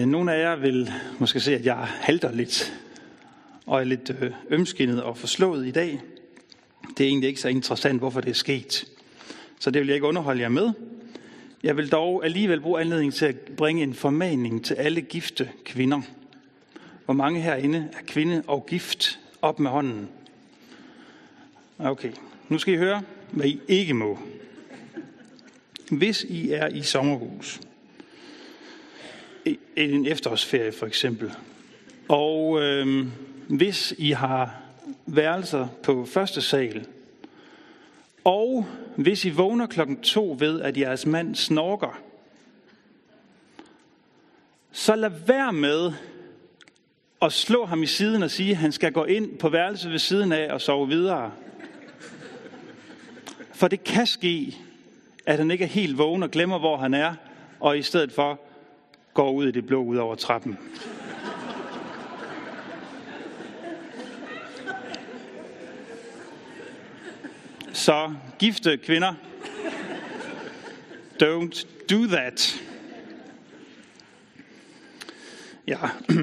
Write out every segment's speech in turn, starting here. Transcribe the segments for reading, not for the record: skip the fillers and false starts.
Nogle af jer vil måske se, at jeg halter lidt og er lidt ømskindet og forslået i dag. Det er egentlig ikke så interessant, hvorfor det er sket. Så det vil jeg ikke underholde jer med. Jeg vil dog alligevel bruge anledningen til at bringe en formaning til alle gifte kvinder. Hvor mange herinde er kvinde og gift? Op med hånden. Okay, nu skal I høre, hvad I ikke må. Hvis I er i sommerhus, en efterårsferie for eksempel, og hvis I har værelser på første sal, og hvis I vågner 2:00 ved, at jeres mand snorker, så lad være med at slå ham i siden og sige, at han skal gå ind på værelset ved siden af og sove videre. For det kan ske, at han ikke er helt vågen og glemmer, hvor han er, og i stedet for går ud i det blå ud over trappen. Så gifte kvinder, don't do that. Ja.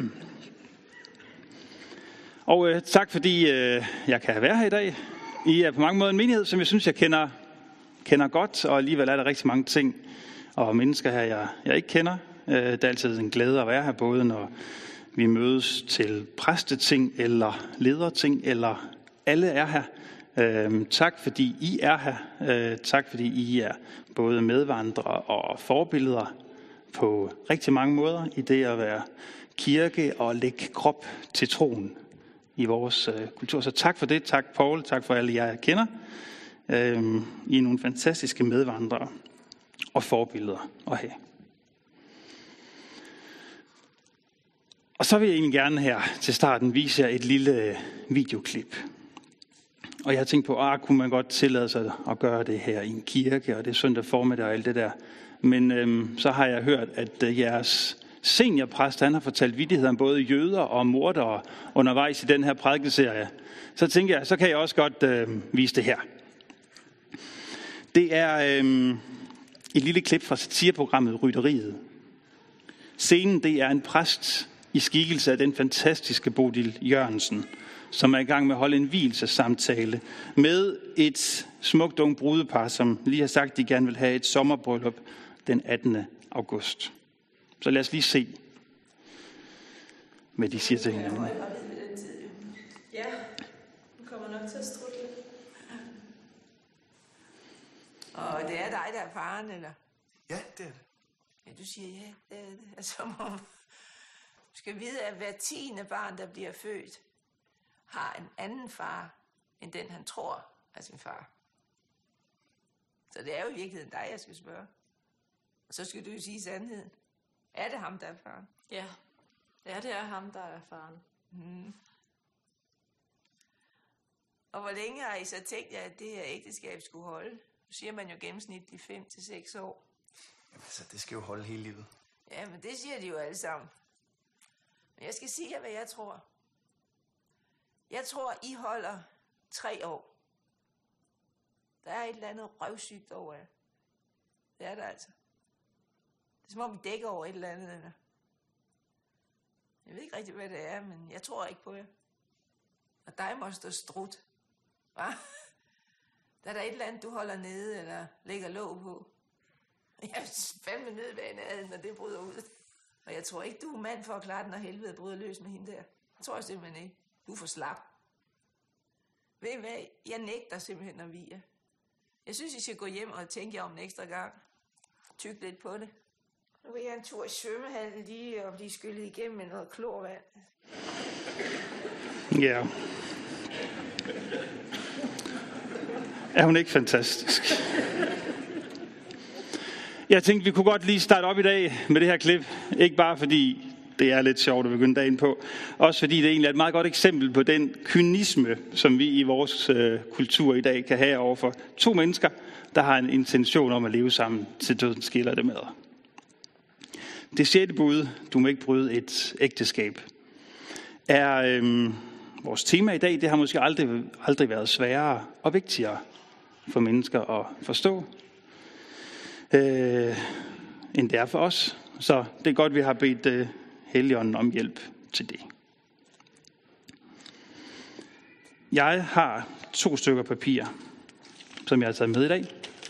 Og tak fordi jeg kan være her i dag. I er på mange måder en menighed, som jeg synes, jeg kender godt, og alligevel er der rigtig mange ting og mennesker her, jeg ikke kender. Det er altid en glæde at være her, både når vi mødes til præsteting eller lederting, eller alle er her. Tak fordi I er her. Tak fordi I er både medvandrere og forbilleder på rigtig mange måder i det at være kirke og lægge krop til troen i vores kultur. Så tak for det. Tak Paul. Tak for alle jer, jeg kender. I er nogle fantastiske medvandrere og forbilleder at have. Og så vil jeg egentlig gerne her til starten vise jer et lille videoklip. Og jeg har tænkt på, kunne man godt tillade sig at gøre det her i en kirke, og det er søndag formiddag og alt det der. Men så har jeg hørt, at jeres seniorpræst, han har fortalt vittigheder om både jøder og mordere undervejs i den her prædikeserie. Så tænker jeg, så kan jeg også godt vise det her. Det er et lille klip fra satireprogrammet Rytteriet. Scenen, det er en præst i skikkelse af den fantastiske Bodil Jørgensen, som er i gang med at holde en vielsesamtale med et smukt ung brudepar, som lige har sagt, at de gerne vil have et sommerbryllup den 18. august. Så lad os lige se, hvad de siger til hinanden. Ja, hun kommer nok til at strutte lidt. Og det er dig, der er faren, eller? Ja, det er det. Ja, du siger ja, det er det. Altså, du skal vide, at hver 10. barn, der bliver født, har en anden far, end den han tror er sin far. Så det er jo i virkeligheden dig, jeg skal spørge. Og så skal du jo sige sandheden. Er det ham, der er faren? Ja, det er ham, der er faren. Mm. Og hvor længe har I så tænkt jer, at det her ægteskab skulle holde? Nu siger man jo gennemsnitligt 5 til 6 år. Jamen, altså, det skal jo holde hele livet. Ja, men det siger de jo alle sammen. Men jeg skal sige jer, hvad jeg tror. Jeg tror, I holder 3 år. Der er et eller andet røvsygt over jer. Det er der altså. Det er som om vi dækker over et eller andet. Eller? Jeg ved ikke rigtig, hvad det er, men jeg tror ikke på jer. Og dig må stå strut. Hva? Der er der et eller andet, du holder nede, eller lægger låg på. Jeg er fandme nødt ved en ad, når det bryder ud. Og jeg tror ikke, du er mand for at klare den, når helvede bryder løs med hende der. Jeg tror simpelthen ikke. Du er for slap. Ved I hvad? Jeg nægter simpelthen at vie. Jeg synes, I skal gå hjem og tænke jer om en ekstra gang. Tyk lidt på det. Nu vil jeg en tur i svømmehallen lige og blive skyllet igennem med noget klorvand. Ja. Er hun ikke fantastisk? Jeg tænkte, vi kunne godt lige starte op i dag med det her klip. Ikke bare fordi det er lidt sjovt at begynde dagen på. Også fordi det egentlig er et meget godt eksempel på den kynisme, som vi i vores kultur i dag kan have overfor 2 mennesker, der har en intention om at leve sammen til døden skiller dem ad. Det 6. bud, du må ikke bryde et ægteskab, er vores tema i dag. Det har måske aldrig været sværere og vigtigere for mennesker at forstå, end det er for os. Så det er godt, vi har bedt Helligånden om hjælp til det. Jeg har 2 stykker papir, som jeg har taget med i dag.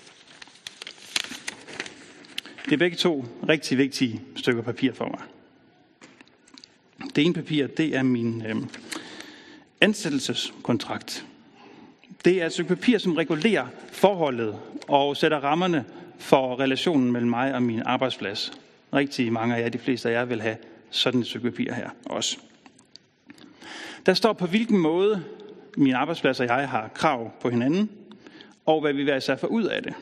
Det er begge 2 rigtig vigtige stykker papir for mig. Det ene papir, det er min ansættelseskontrakt. Det er et stykke papir, som regulerer forholdet og sætter rammerne for relationen mellem mig og min arbejdsplads. Rigtig mange af jer, de fleste af jer, vil have sådan et stykke papir her også. Der står på hvilken måde min arbejdsplads og jeg har krav på hinanden, og hvad vi hver især får ud af det.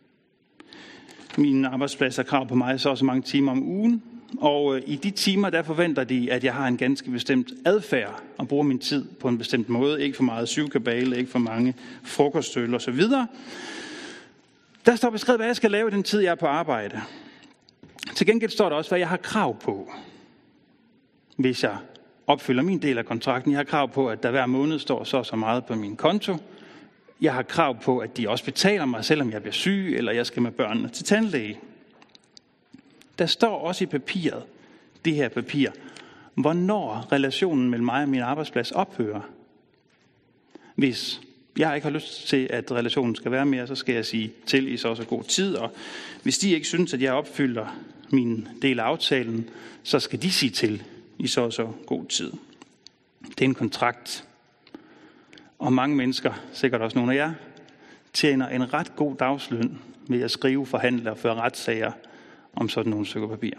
Min arbejdsplads har krav på mig så mange timer om ugen, og i de timer, der forventer de, at jeg har en ganske bestemt adfærd og bruger min tid på en bestemt måde. Ikke for meget syvkabale, ikke for mange frokostøl osv. Der står beskrevet, hvad jeg skal lave i den tid, jeg er på arbejde. Til gengæld står der også, hvad jeg har krav på, hvis jeg opfylder min del af kontrakten. Jeg har krav på, at der hver måned står så meget på min konto. Jeg har krav på, at de også betaler mig, selvom jeg bliver syg, eller jeg skal med børnene til tandlæge. Der står også i papiret, det her papir, hvornår relationen mellem mig og min arbejdsplads ophører. Hvis jeg ikke har lyst til, at relationen skal være mere, så skal jeg sige til i så god tid. Og hvis de ikke synes, at jeg opfylder min del af aftalen, så skal de sige til i så god tid. Det er en kontrakt. Og mange mennesker, sikkert også nogle af jer, tjener en ret god dagsløn ved at skrive, forhandle og føre retssager om sådan nogle stykker papir.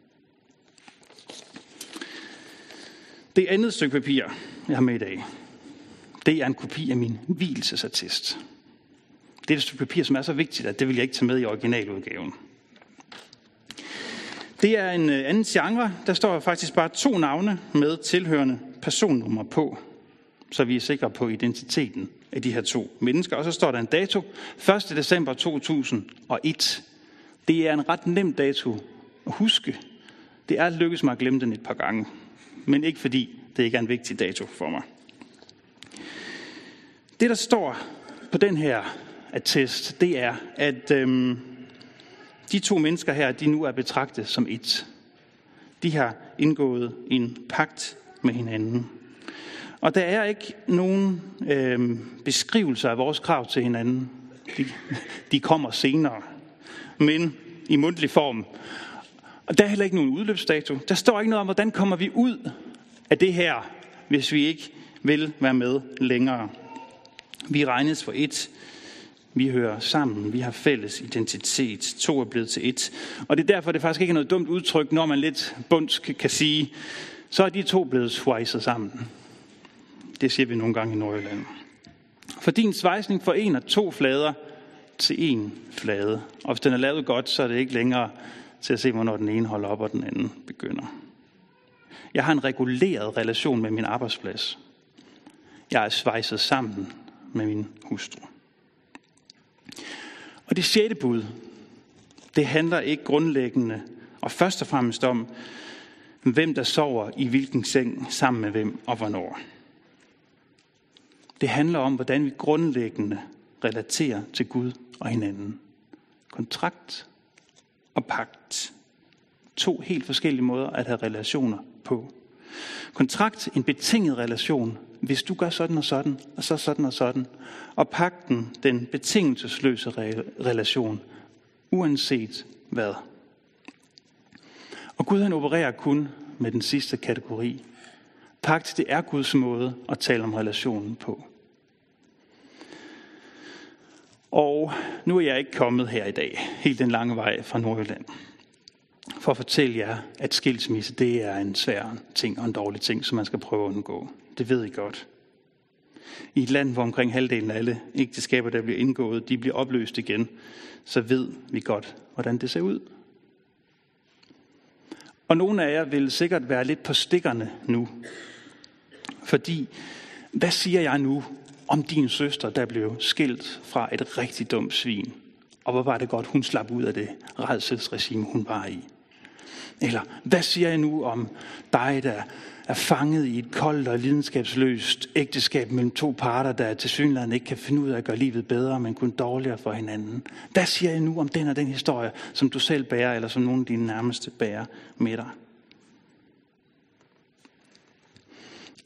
Det andet stykke papir, jeg har med i dag, det er en kopi af min vielsesattest. Det er et stykke papir, som er så vigtigt, at det vil jeg ikke tage med i originaludgaven. Det er en anden genre. Der står faktisk bare 2 navne med tilhørende personnummer på, så vi er sikre på identiteten af de her 2 mennesker. Og så står der en dato, 1. december 2001. Det er en ret nem dato at huske. Det er lykkedes mig at glemme den et par gange, men ikke fordi det ikke er en vigtig dato for mig. Det, der står på den her attest, det er, at de 2 mennesker her, de nu er betragtet som et. De har indgået en pagt med hinanden. Og der er ikke nogen beskrivelser af vores krav til hinanden. De kommer senere, men i mundtlig form. Og der er heller ikke nogen udløbsdato. Der står ikke noget om, hvordan kommer vi ud af det her, hvis vi ikke vil være med længere. Vi regnes for et. Vi hører sammen. Vi har fælles identitet. 2 er blevet til 1. Og det er derfor, det faktisk ikke er noget dumt udtryk, når man lidt bundsk kan sige, så er de 2 blevet svejset sammen. Det siger vi nogle gange i Nordjylland. For din svejsning forener 2 flader til 1 flade. Og hvis den er lavet godt, så er det ikke længere til at se, hvornår den ene holder op, og den anden begynder. Jeg har en reguleret relation med min arbejdsplads. Jeg er svejset sammen med min hustru. Og det 6. bud, det handler ikke grundlæggende og først og fremmest om, hvem der sover i hvilken seng sammen med hvem og hvornår. Det handler om, hvordan vi grundlæggende relaterer til Gud og hinanden. Kontrakt og pagt. 2 helt forskellige måder at have relationer på. Kontrakt, en betinget relation. Hvis du gør sådan og sådan, og så sådan og sådan. Og pagten, den betingelsesløse relation, uanset hvad. Og Gud han opererer kun med den sidste kategori. Pagt, det er Guds måde at tale om relationen på. Og nu er jeg ikke kommet her i dag, helt den lange vej fra Nordjylland, for at fortælle jer, at skilsmisse, det er en svær ting og en dårlig ting, som man skal prøve at undgå. Det ved I godt. I et land, hvor omkring halvdelen af alle ægteskaber, der bliver indgået, de bliver opløst igen, så ved vi godt, hvordan det ser ud. Og nogle af jer vil sikkert være lidt på stikkerne nu. Fordi, hvad siger jeg nu om din søster, der blev skilt fra et rigtig dumt svin? Og hvor var det godt, hun slap ud af det rædselsregime, hun var i? Eller, hvad siger jeg nu om dig, der er fanget i et koldt og lidenskabsløst ægteskab mellem 2 parter, der tilsyneladende ikke kan finde ud af at gøre livet bedre, men kun dårligere for hinanden? Hvad siger jeg nu om den og den historie, som du selv bærer, eller som nogen af dine nærmeste bærer med dig?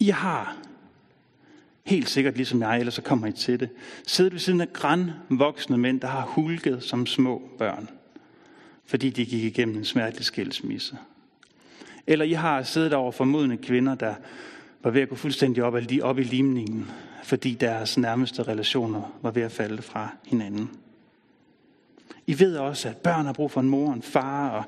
I har helt sikkert, ligesom jeg, ellers så kommer I til det, siddet ved siden af grandvoksne mænd, der har hulket som små børn, fordi de gik igennem en smertelig skilsmisse. Eller I har siddet over formodne kvinder, der var ved at gå fuldstændig op i limningen, fordi deres nærmeste relationer var ved at falde fra hinanden. I ved også, at børn har brug for en mor og en far, og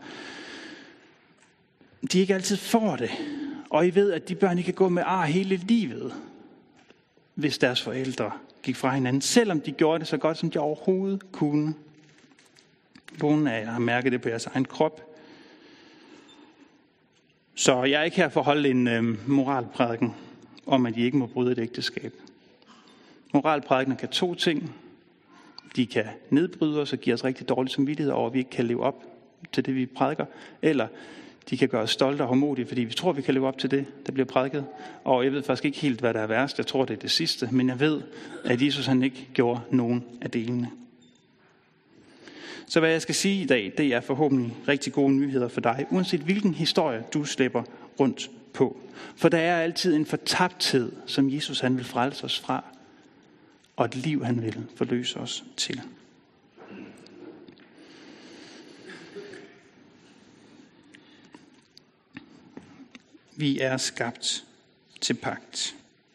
de ikke altid får det. Og I ved, at de børn ikke kan gå med ar hele livet, hvis deres forældre gik fra hinanden, selvom de gjorde det så godt, som de overhovedet kunne. Nogle af jer har mærket det på jeres egen krop. Så jeg er ikke her for at holde en moralprædiken om, at I ikke må bryde et ægteskab. Moralprædikener kan 2 ting. De kan nedbryde os og give os rigtig dårlig samvittighed over, at vi ikke kan leve op til det, vi prædiker. Eller de kan gøre os stolte og hårdmodige, fordi vi tror, vi kan leve op til det, der bliver prædiket. Og jeg ved faktisk ikke helt, hvad der er værst. Jeg tror, det er det sidste. Men jeg ved, at Jesus han ikke gjorde nogen af delene. Så hvad jeg skal sige i dag, det er forhåbentlig rigtig gode nyheder for dig, uanset hvilken historie du slæber rundt på. For der er altid en fortabthed, som Jesus han vil frelse os fra, og et liv han vil forløse os til. Vi er skabt til pagt.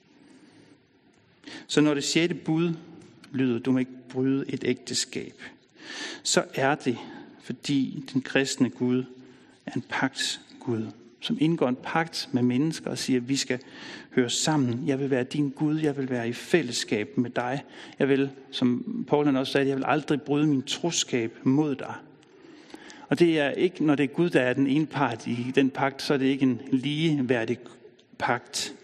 Så når det 6. bud lyder, du må ikke bryde et ægteskab, så er det, fordi den kristne Gud er en pagtsgud, som indgår en pagt med mennesker og siger, at vi skal høre sammen. Jeg vil være din Gud, jeg vil være i fællesskab med dig. Jeg vil, som Paul også sagde, jeg vil aldrig bryde min troskab mod dig. Og det er ikke, når det er Gud, der er den ene part i den pagt, så er det ikke en ligeværdig pagt.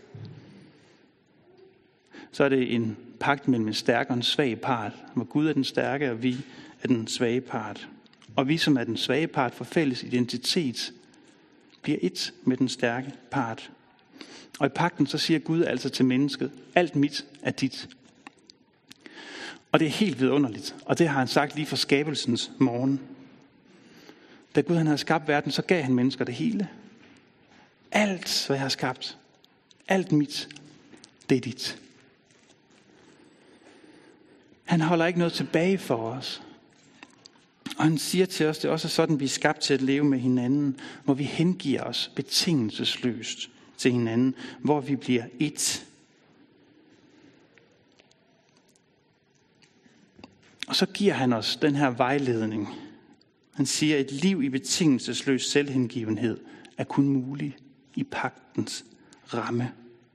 Så er det en pagt mellem en stærk og en svag part, hvor Gud er den stærke, og vi er den svage part. Og vi, som er den svage part, for fælles identitet, bliver et med den stærke part. Og i pagten så siger Gud altså til mennesket, alt mit er dit. Og det er helt vidunderligt, og det har han sagt lige fra skabelsens morgen. Da Gud han havde skabt verden, så gav han mennesker det hele. Alt, hvad jeg har skabt, alt mit, det er dit. Han holder ikke noget tilbage for os. Og han siger til os, det er også sådan, vi er skabt til at leve med hinanden, hvor vi hengiver os betingelsesløst til hinanden, hvor vi bliver et. Og så giver han os den her vejledning. Han siger, at et liv i betingelsesløs selvhengivenhed er kun muligt i pagtens ramme.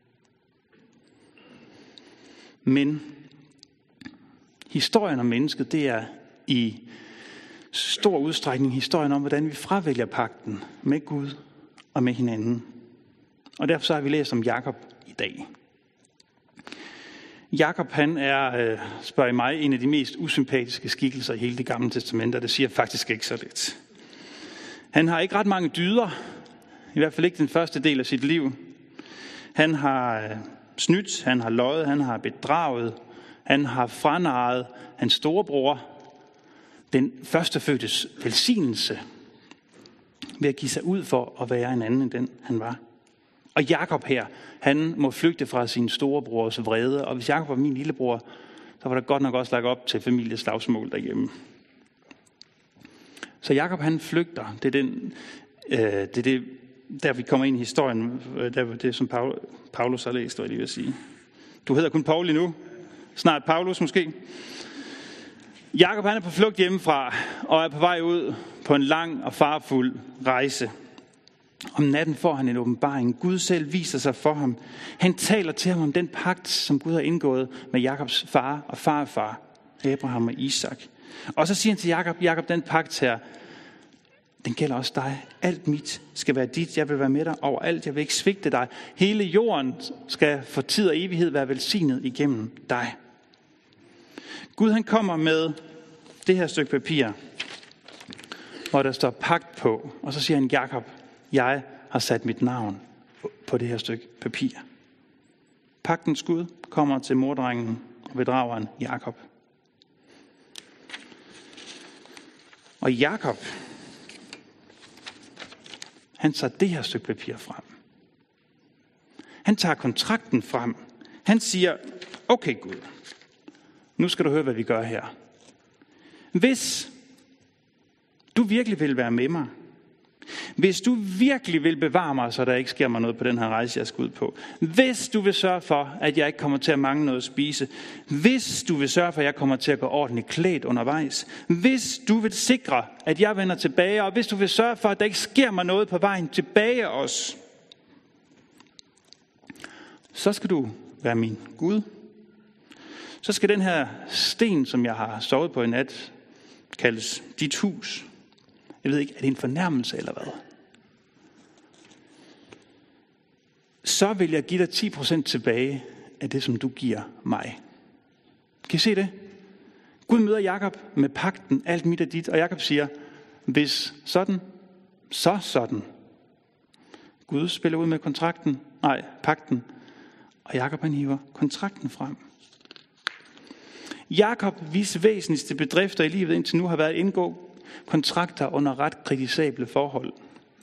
Men historien om mennesket, det er i stor udstrækning historien om, hvordan vi fravælger pagten med Gud og med hinanden. Og derfor så har vi læst om Jakob i dag. Jakob han er, spørger I mig, en af de mest usympatiske skikkelser i hele det gamle testament, og det siger faktisk ikke så lidt. Han har ikke ret mange dyder, i hvert fald ikke den første del af sit liv. Han har snydt, han har løjet, han har bedraget, han har franarret hans storebror, den førstefødtes velsignelse, ved at give sig ud for at være en anden end den, han var. Og Jakob her, han må flygte fra sin storebrors vrede, og hvis Jakob var min lillebror, så var der godt nok også lagt op til familieslagsmål derhjemme. Så Jakob han flygter, det er det, der vi kommer ind i historien, det som Paulus har læst, hvad jeg lige vil sige. Du hedder kun Paul endnu, snart Paulus måske. Jakob han er på flugt hjemmefra og er på vej ud på en lang og farfuld rejse. Om natten får han en åbenbaring. Gud selv viser sig for ham. Han taler til ham om den pagt, som Gud har indgået med Jakobs far og farfar, Abraham og Isak. Og så siger han til Jakob, den pagt her, den gælder også dig. Alt mit skal være dit. Jeg vil være med dig overalt. Jeg vil ikke svigte dig. Hele jorden skal for tid og evighed være velsignet igennem dig. Gud han kommer med det her stykke papir, hvor der står pagt på. Og så siger han, Jakob, jeg har sat mit navn på det her stykke papir. Pagtens Gud kommer til mordrengen og bedrageren Jakob. Og Jakob, han tager det her stykke papir frem. Han tager kontrakten frem. Han siger, okay Gud, nu skal du høre, hvad vi gør her. Hvis du virkelig vil være med mig, hvis du virkelig vil bevare mig, så der ikke sker mig noget på den her rejse, jeg skal ud på. Hvis du vil sørge for, at jeg ikke kommer til at mangle noget at spise. Hvis du vil sørge for, at jeg kommer til at gå ordentligt klædt undervejs. Hvis du vil sikre, at jeg vender tilbage. Og hvis du vil sørge for, at der ikke sker mig noget på vejen tilbage også. Så skal du være min Gud. Så skal den her sten, som jeg har sovet på i nat, kaldes dit hus. Jeg ved ikke, er det en fornærmelse eller hvad? Så vil jeg give dig 10% tilbage af det, som du giver mig. Kan I se det? Gud møder Jakob med pagten, alt mit er dit, og Jakob siger, hvis sådan, så sådan. Gud spiller ud med pagten, og Jakob han hiver kontrakten frem. Jakob, hvis væsentligste bedrifter i livet indtil nu har været at indgå kontrakter under ret kritisable forhold.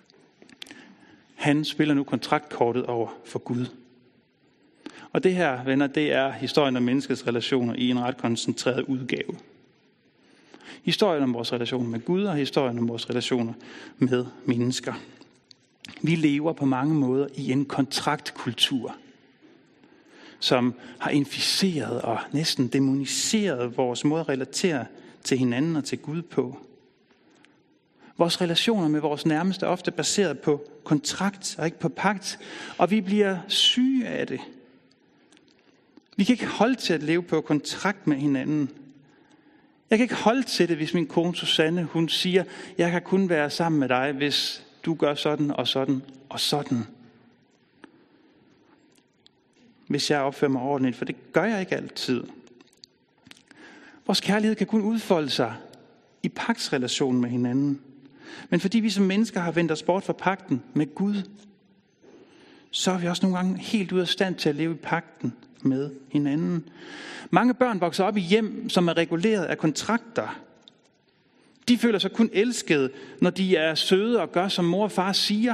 Han spiller nu kontraktkortet over for Gud. Og det her, venner, det er historien om menneskets relationer i en ret koncentreret udgave. Historien om vores relationer med Gud og historien om vores relationer med mennesker. Vi lever på mange måder i en kontraktkultur, som har inficeret og næsten dæmoniseret vores måde at relatere til hinanden og til Gud på. Vores relationer med vores nærmeste er ofte baseret på kontrakt og ikke på pagt, og vi bliver syge af det. Vi kan ikke holde til at leve på kontrakt med hinanden. Jeg kan ikke holde til det, hvis min kone Susanne, hun siger, jeg kan kun være sammen med dig, hvis du gør sådan og sådan og sådan. Hvis jeg opfører mig ordentligt, for det gør jeg ikke altid. Vores kærlighed kan kun udfolde sig i pagtsrelationen med hinanden. Men fordi vi som mennesker har vendt os bort fra pagten med Gud, så er vi også nogle gange helt ude af stand til at leve i pagten med hinanden. Mange børn vokser op i hjem, som er reguleret af kontrakter. De føler sig kun elskede, når de er søde og gør, som mor og far siger.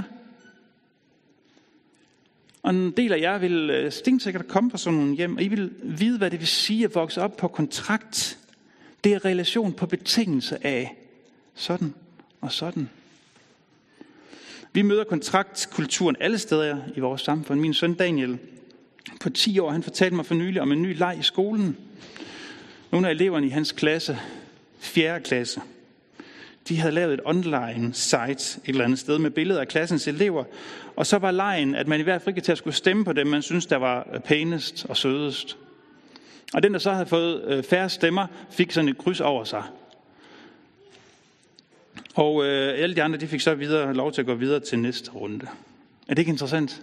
Og en del af jer vil stensikkert komme fra sådan nogle hjem, og I vil vide, hvad det vil sige at vokse op på kontrakt. Det er relation på betingelse af sådan og sådan. Vi møder kontraktkulturen alle steder i vores samfund. Min søn Daniel på 10 år, han fortalte mig for nylig om en ny leg i skolen. Nogle af eleverne i hans klasse, 4. klasse, de havde lavet et online site et eller andet sted med billeder af klassens elever. Og så var legen, at man i hvert fald ikke skulle stemme på dem, man synes, der var pænest og sødest. Og den, der så havde fået færre stemmer, fik sådan et kryds over sig. Og alle de andre, de fik så lov til at gå videre til næste runde. Er det ikke interessant?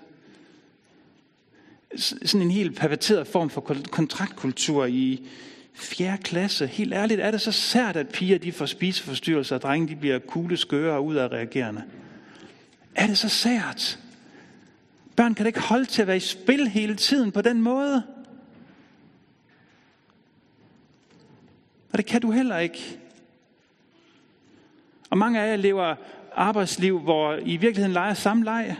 Sådan en helt perverteret form for kontraktkultur i 4. klasse. Helt ærligt, er det så sært, at piger de får spiseforstyrrelser, og drenge de bliver kugleskøre og udadreagerende? Er det så sært? Børn kan da ikke holde til at være i spil hele tiden på den måde. Og det kan du heller ikke. Og mange af jer lever arbejdsliv, hvor I virkeligheden leger samme leg.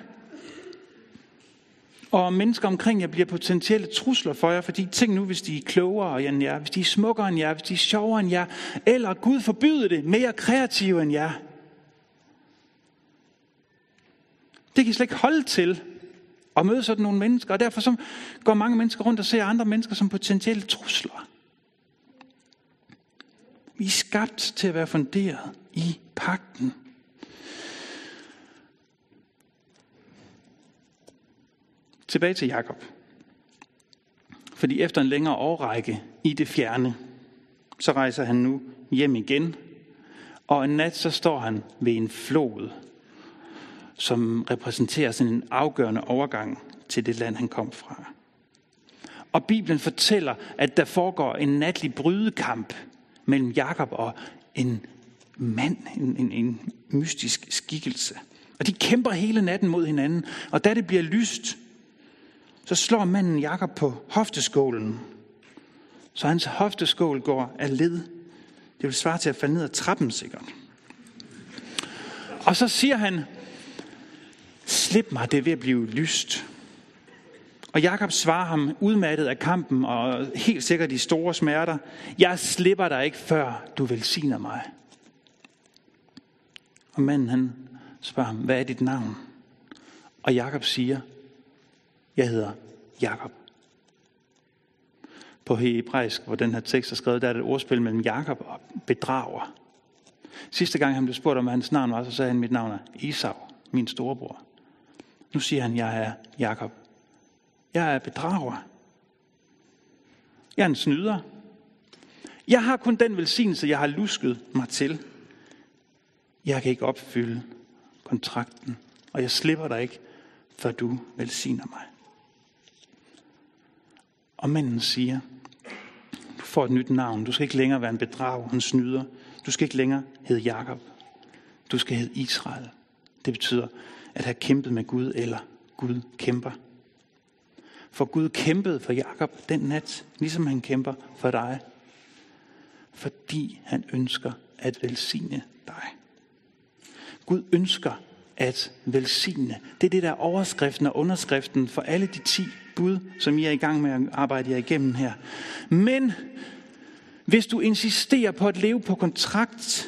Og mennesker omkring jer bliver potentielle trusler for jer, fordi tænk nu, hvis de er klogere end jer, hvis de er smukkere end jer, hvis de er sjovere end jer, eller Gud forbyder det, mere kreative end jer. Det kan I slet ikke holde til at møde sådan nogle mennesker, og derfor så går mange mennesker rundt og ser andre mennesker som potentielle trusler. Vi er skabt til at være funderet i pagten. Tilbage til Jakob. Fordi efter en længere årrække i det fjerne, så rejser han nu hjem igen. Og en nat så står han ved en flod, som repræsenterer sådan en afgørende overgang til det land, han kom fra. Og Bibelen fortæller, at der foregår en natlig brydekamp mellem Jakob og en mand, en mystisk skikkelse. Og de kæmper hele natten mod hinanden, og da det bliver lyst, så slår manden Jakob på hofteskålen. Så hans hofteskål går af led. Det vil svare til at falde ned ad trappen sikkert. Og så siger han, slip mig, det er ved at blive lyst. Og Jakob svarer ham udmattet af kampen og helt sikkert de store smerter: jeg slipper dig ikke, før du velsigner mig. Og manden han spørger ham: hvad er dit navn? Og Jakob siger: jeg hedder Jakob. På hebraisk, hvor den her tekst er skrevet, der er det et ordspil mellem Jakob og bedrager. Sidste gang han blev spurgt om, hvad hans navn var, så sagde han: mit navn er Esau, min storebror. Nu siger han: jeg er Jakob. Jeg er bedrager. Jeg er en snyder. Jeg har kun den velsignelse, jeg har lusket mig til. Jeg kan ikke opfylde kontrakten, og jeg slipper dig ikke, før du velsigner mig. Og manden siger: du får et nyt navn. Du skal ikke længere være en bedrager, en snyder. Du skal ikke længere hedde Jakob. Du skal hedde Israel. Det betyder at have kæmpet med Gud, eller Gud kæmper. For Gud kæmpede for Jakob den nat, ligesom han kæmper for dig. Fordi han ønsker at velsigne dig. Gud ønsker at velsigne. Det er det, der er overskriften og underskriften for alle de 10 bud, som I er i gang med at arbejde jer igennem her. Men hvis du insisterer på at leve på kontrakt,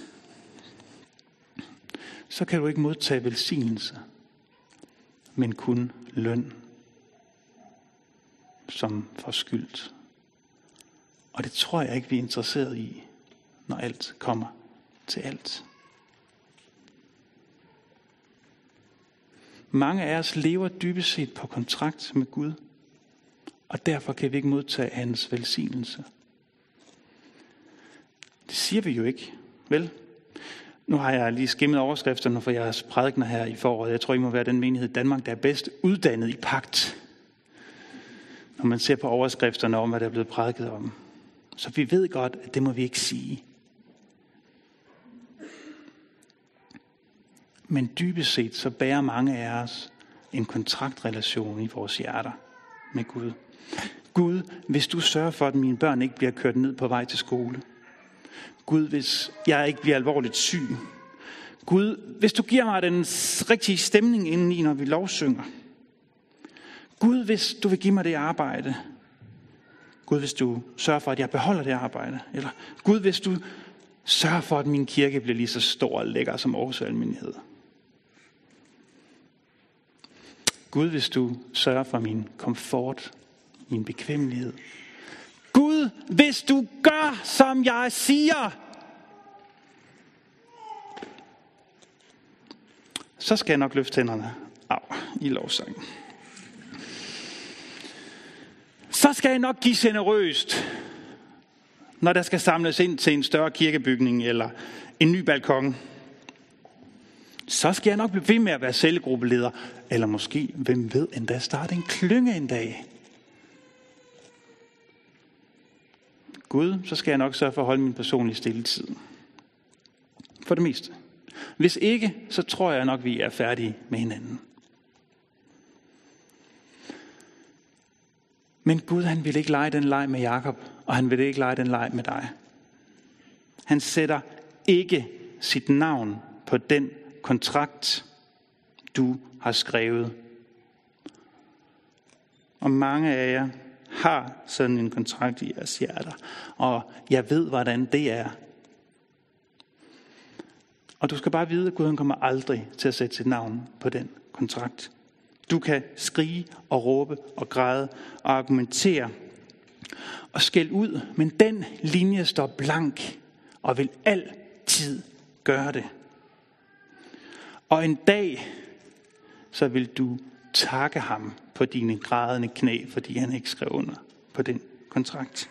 så kan du ikke modtage velsignelse, men kun løn som forskyldt. Og det tror jeg ikke, vi er interesseret i, når alt kommer til alt. Mange af os lever dybest set på kontrakt med Gud, og derfor kan vi ikke modtage hans velsignelse. Det siger vi jo ikke, vel? Nu har jeg lige skimmet overskrifterne for jeres prædikener her i foråret. Jeg tror, I må være den menighed i Danmark, der er bedst uddannet i pagt, når man ser på overskrifterne om, hvad der er blevet prædiket om. Så vi ved godt, at det må vi ikke sige. Men dybest set, så bærer mange af os en kontraktrelation i vores hjerter med Gud. Gud, hvis du sørger for, at mine børn ikke bliver kørt ned på vej til skole. Gud, hvis jeg ikke bliver alvorligt syg. Gud, hvis du giver mig den rigtige stemning indeni, når vi lovsynger. Gud, hvis du vil give mig det arbejde. Gud, hvis du sørger for, at jeg beholder det arbejde. Eller Gud, hvis du sørger for, at min kirke bliver lige så stor og lækker som Aarhus Almenighed. Gud, hvis du sørger for min komfort, min bekvemmelighed. Gud, hvis du gør, som jeg siger, så skal jeg nok løfte hænderne i lovsangen. Så skal jeg nok give generøst, når der skal samles ind til en større kirkebygning eller en ny balkon. Så skal jeg nok blive ved med at være cellegruppeleder, eller måske, hvem ved, endda starte en klynge en dag. Gud, så skal jeg nok sørge for at holde min personlige stilletid. For det meste. Hvis ikke, så tror jeg nok, vi er færdige med hinanden. Men Gud, han vil ikke lege den leg med Jakob, og han vil ikke lege den leg med dig. Han sætter ikke sit navn på den kontrakt, du har skrevet. Og mange af jer har sådan en kontrakt i jeres hjerter, og jeg ved, hvordan det er. Og du skal bare vide, at Gud han kommer aldrig til at sætte sit navn på den kontrakt. Du kan skrige og råbe og græde og argumentere og skælde ud, men den linje står blank og vil altid gøre det. Og en dag, så vil du takke ham på dine grædende knæ, fordi han ikke skrev under på den kontrakt.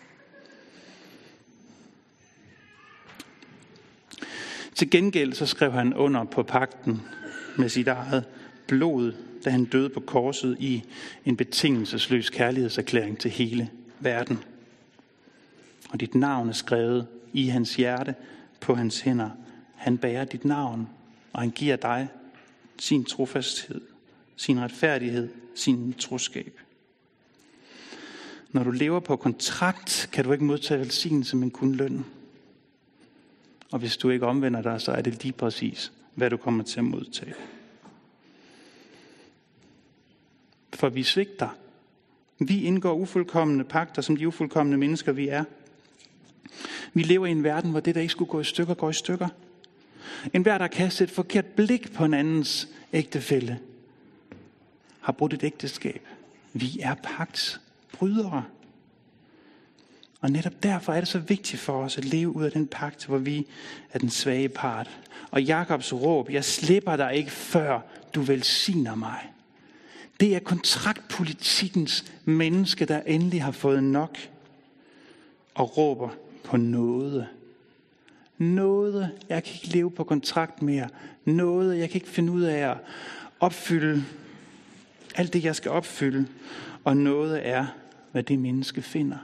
Til gengæld så skrev han under på pagten med sit eget blod, da han døde på korset i en betingelsesløs kærlighedserklæring til hele verden. Og dit navn er skrevet i hans hjerte, på hans hænder. Han bærer dit navn, og han giver dig sin trofasthed, sin retfærdighed, sin troskab. Når du lever på kontrakt, kan du ikke modtage velsignelse, men kun løn. Og hvis du ikke omvender dig, så er det lige præcis, hvad du kommer til at modtage. For vi svigter, Vi indgår ufuldkomne pagter, som de ufuldkomne mennesker vi er. Vi lever i en verden, hvor det, der ikke skulle gå i stykker, går i stykker. En hver, der har kastet et forkert blik på en andens ægtefælle, har brudt et ægteskab. Vi er pagtsbrydere. Og netop derfor er det så vigtigt for os at leve ud af den pagt, hvor vi er den svage part. Og Jakobs råb, jeg slipper dig ikke, før du velsigner mig. Det er kontraktpolitikkens menneske, der endelig har fået nok og råber på nåde. Nåde, jeg kan ikke leve på kontrakt mere. Nåde, jeg kan ikke finde ud af at opfylde alt det, jeg skal opfylde. Og nåde er, hvad det menneske finder.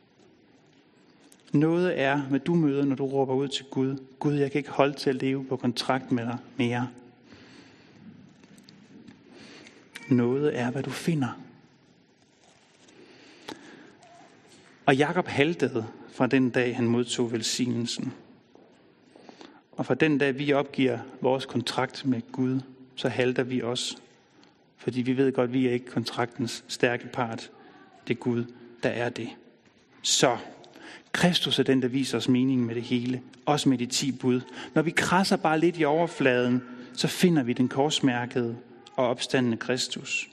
Nåde er, hvad du møder, når du råber ud til Gud. Gud, jeg kan ikke holde til at leve på kontrakt med dig mere. Nåde er, hvad du finder. Og Jakob haltede fra den dag, han modtog velsignelsen. Og fra den dag, vi opgiver vores kontrakt med Gud, så halter vi også. Fordi vi ved godt, at vi er ikke kontraktens stærke part. Det er Gud, der er det. Så Kristus er den, der viser os meningen med det hele. Også med de 10 bud. Når vi krasser bare lidt i overfladen, så finder vi den korsmærkede og opstandende Kristus.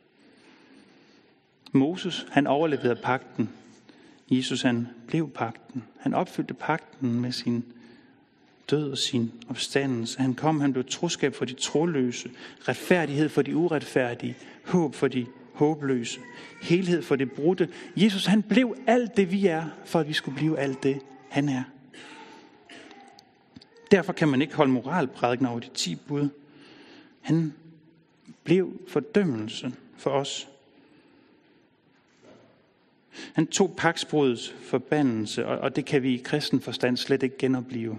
Moses, han overleverede pagten. Jesus, han blev pagten. Han opfyldte pagten med sin død og sin opstandelse. Han blev troskab for de troløse, retfærdighed for de uretfærdige, håb for de håbløse, helhed for det brudte. Jesus, han blev alt det, vi er, for at vi skulle blive alt det, han er. Derfor kan man ikke holde moralprædiken over de 10 bud. Han blev fordømmelsen for os. Han tog pagtsbrudets forbandelse, og det kan vi i kristen forstand slet ikke genopleve.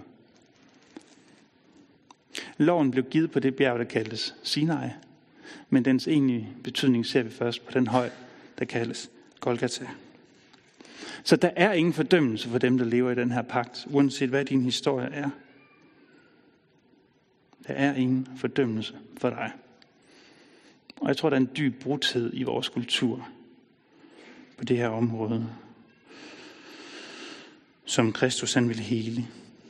Loven blev givet på det bjerg, der kaldes Sinai, men dens egentlige betydning ser vi først på den høj, der kaldes Golgata. Så der er ingen fordømmelse for dem, der lever i den her pagt, uanset hvad din historie er. Der er ingen fordømmelse for dig. Og jeg tror, der er en dyb brudhed i vores kultur på det her område, som Kristus han vil hele.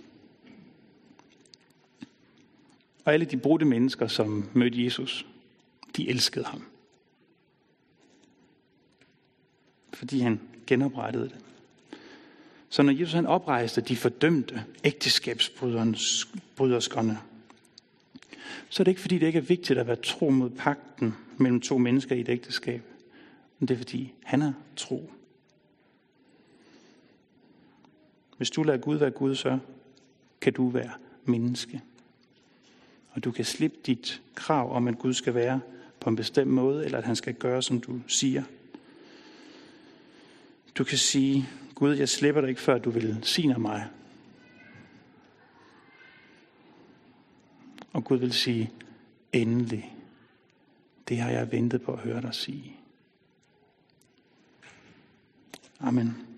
Og alle de brudte mennesker, som mødte Jesus, de elskede ham. Fordi han genoprettede det. Så når Jesus han oprejste de fordømte ægteskabsbryderskerne, så er det ikke fordi, det ikke er vigtigt at være tro mod pagten mellem 2 mennesker i et ægteskab. Men det er fordi, han er tro. Hvis du lader Gud være Gud, så kan du være menneske. Og du kan slippe dit krav om, at Gud skal være på en bestemt måde, eller at han skal gøre, som du siger. Du kan sige, Gud, jeg slipper dig ikke, før du velsigner mig. Og Gud vil sige, endelig, det har jeg ventet på at høre dig sige. Amen.